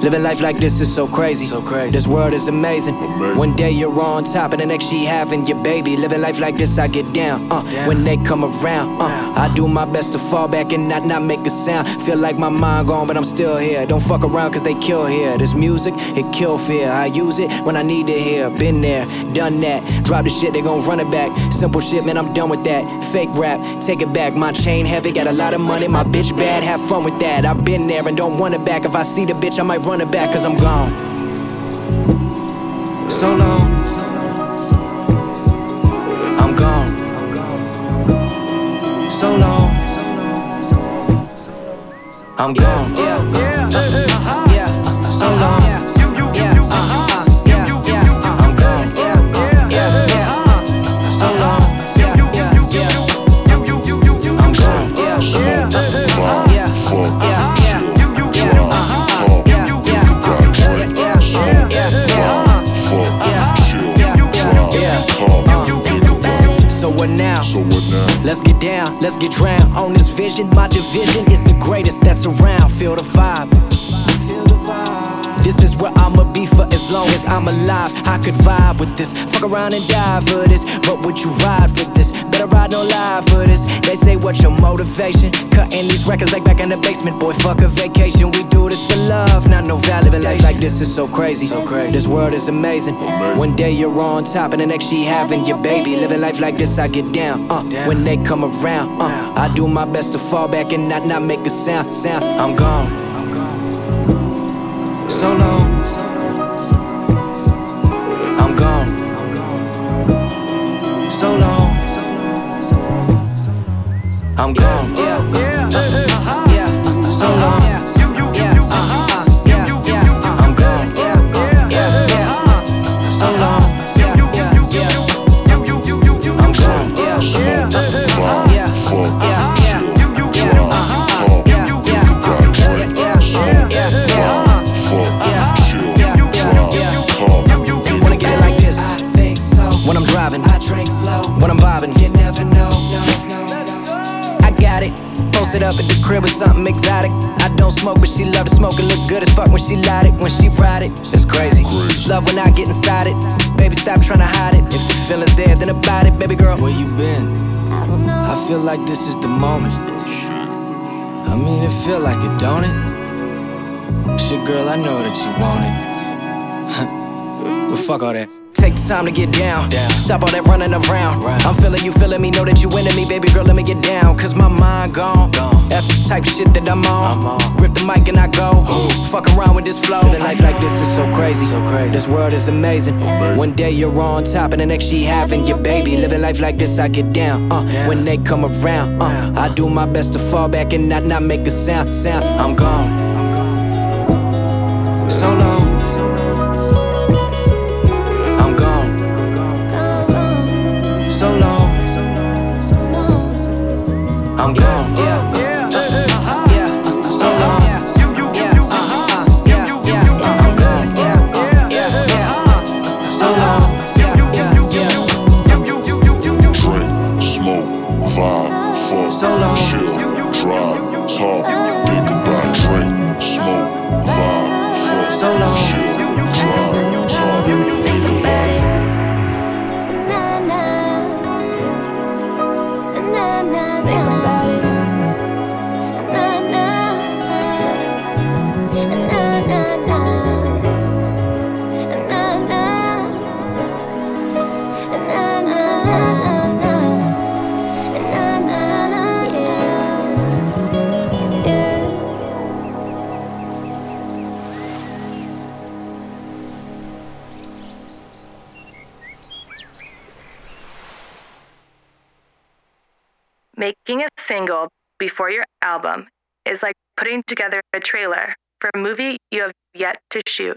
Living life like this is so crazy. This world is amazing. One day you're on top and the next she having your baby. Living life like this, I get down. When they come around, I do my best to fall back and not make a sound. Feel like my mind gone, but I'm still here. Don't fuck around cause they kill here. This music, it kill fear. I use it when I need to hear. Been there, done that. Drop the shit, they gon' run it back. Simple shit, man, I'm done with that. Fake rap, take it back. My chain heavy, got a lot of money. My bitch bad, have fun with that. I've been there and don't want it back. If I see the bitch, I might run it back cause I'm gone. So long, I'm gone. So long, I'm gone. Yeah, so long. So what now? Let's get down, let's get drowned on this vision. My division is the greatest that's around. Feel the vibe. This is where I'ma be for as long as I'm alive. I could vibe with this, fuck around and die for this. But would you ride for this? Better ride no lie for this. They say what's your motivation? Cutting these records like back in the basement. Boy, fuck a vacation. We do this for love, not no validation. Life like this is so crazy. This world is amazing. One day you're on top and the next she having your baby. Living life like this, I get down. When they come around, I do my best to fall back and not make a sound. I'm gone. So long, I'm gone. So long, I'm gone. Yeah, so long, I'm gone. So long, I'm when I'm driving, I drink slow. When I'm vibing, you never know. I got it. Posted up at the crib with something exotic. I don't smoke, but she love to smoke and look good as fuck when she light it. When she ride it, it's crazy. Love when I get inside it. Baby, stop trying to hide it. If the feeling's there, then about it. Baby girl, where you been? I don't know. I feel like this is the moment. I mean, it feel like it, don't it? Shit, girl, I know that you want it. But fuck all that. Take the time to get down. Stop all that running around. I'm feeling you, feeling me. Know that you into me, baby girl, let me get down. Cause my mind gone. That's the type of shit that I'm on. Grip the mic and I go. Fuck around with this flow. Living life like this is so crazy. This world is amazing. One day you're on top and the next she having your baby. Living life like this, I get down. When they come around, I do my best to fall back and not make a sound. I'm gone. So long. So long, I'm gone. So long, I'm gone. So long. Drink, smoke, vibe, fuck, So long. chill, drive, talk, think about drink, smoke, vibe, fuck, So long. chill, drive, talk, think about it. Think about it. Making a single before your album is like putting together a trailer for a movie you have yet to shoot.